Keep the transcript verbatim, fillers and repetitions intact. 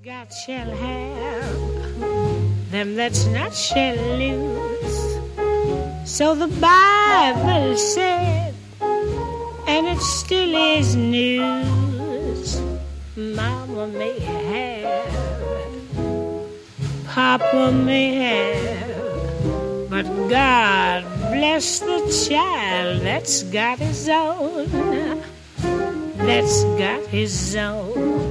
got shall have, them that's not shall lose. So the Bible said, and it still is news. Mama may have, Papa may have, but God bless the child that's got his own, that's got his own.